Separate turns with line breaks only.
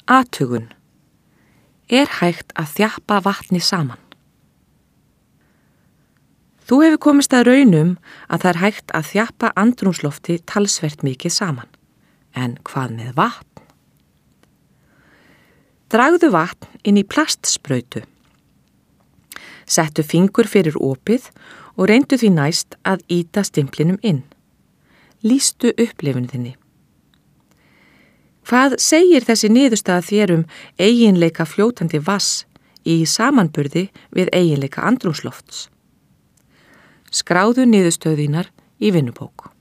Athugun. Er hægt að þjappa vatni saman? Þú hefur komist að raunum að það er hægt að þjappa andrúmslofti talsvert mikið saman. En hvað með vatn? Dragðu vatn inn í plastsprautu. Settu fingur fyrir opið og reyndu því næst að ýta stimplinum inn. Lýstu upplifun þinni. Hvað segir þessi niðurstaða þér eiginleika fljótandi vatns í samanburði við eiginleika andrúmslofts? Skráðu niðurstöðu þínar í vinnubók.